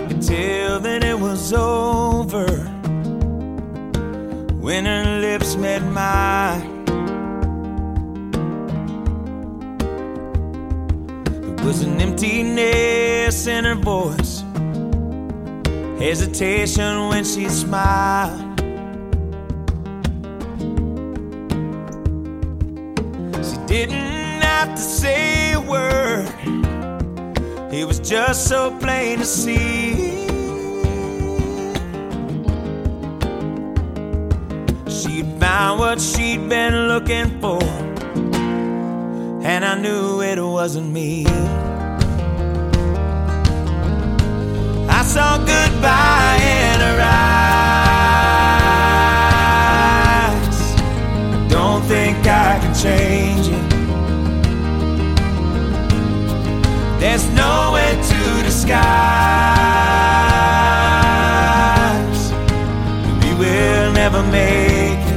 could tell that it was over when her lips met mine. There was an emptiness in her voice, hesitation when she smiled. She didn't have to say a word, it was just so plain to see. She'd found what she'd been looking for, and I knew it wasn't me. I saw goodbye in her eyes. I don't think I can change it. There's no way to disguise. We will never make it.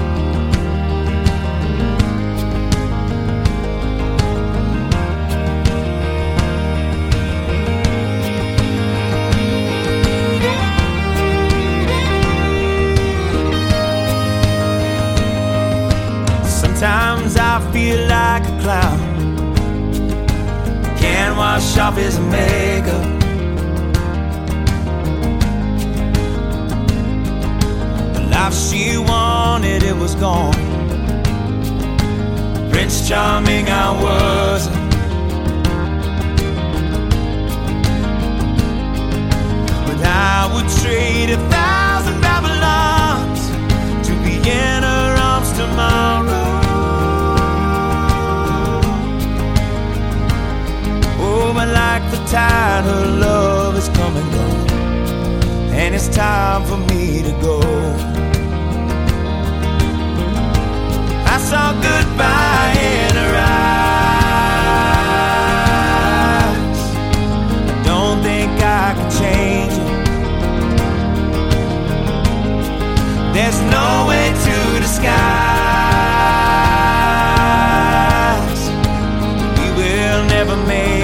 Sometimes I feel like a clown, can't wash off his makeup. The life she wanted, it was gone. Prince Charming I wasn't. But I would trade 1,000 Babylons to be in her arms tomorrow. But like the tide, her love is come and gone, and it's time for me to go. I saw goodbye in her eyes. I don't think I can change it. There's no way to disguise. We will never make it.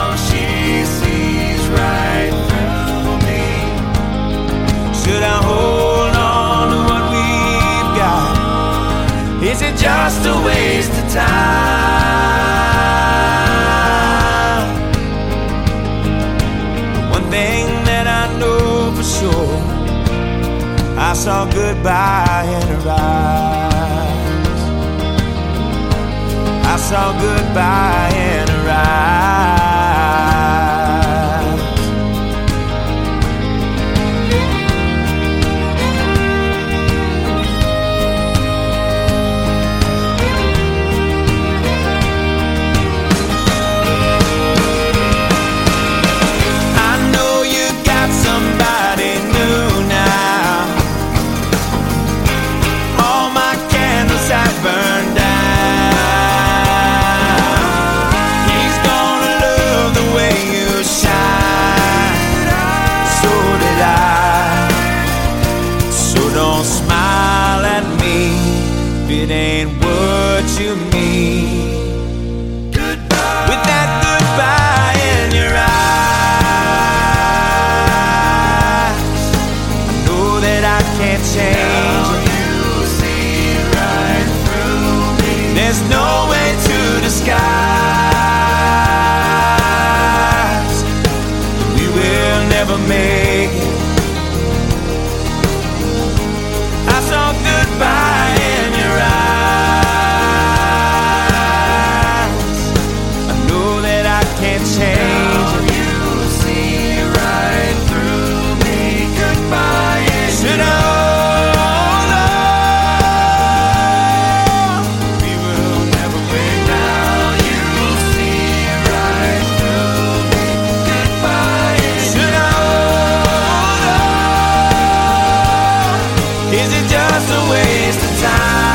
Should I hold on to what we've got? Is it just a waste of time? One thing that I know for sure, I saw goodbye in her eyes. I saw goodbye in her eyes. It ain't what you mean. Goodbye. With that goodbye in your eyes, I know that I can't change it. You see right through me. There's no way to disguise. We will never make it. I saw goodbye in your eyes. I know that I can't change it. You see right through me. Goodbye. Should I hold on? We will never break down. You see right through me. Goodbye. Should I hold on? Is it just a waste of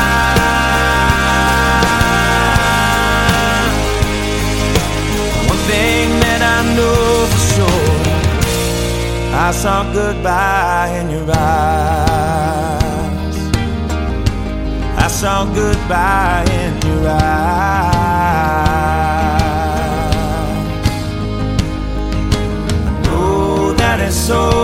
time? One thing that I know for sure, I saw goodbye in your eyes. I saw goodbye in your eyes. I know that my soul.